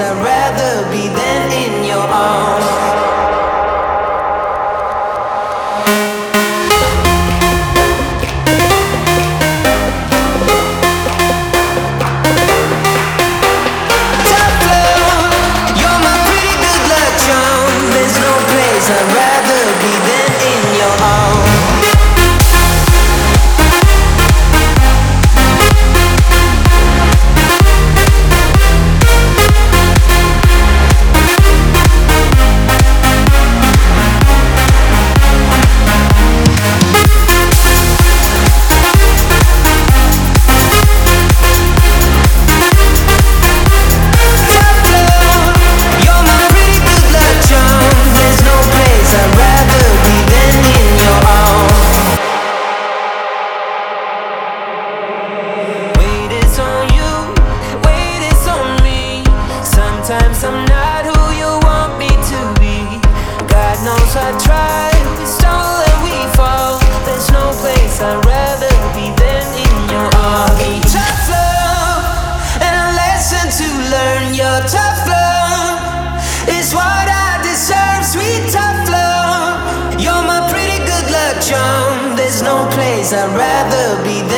I'd rather be than in your arms. I'd rather be than in your arms. Sometimes I'm not who you want me to be. God knows I tried, we stumble and we fall. There's no place I'd rather be than in your arms. Tough love, and a lesson to learn. Your tough love is what I deserve. Sweet tough love, you're my pretty good luck charm. There's no place I'd rather be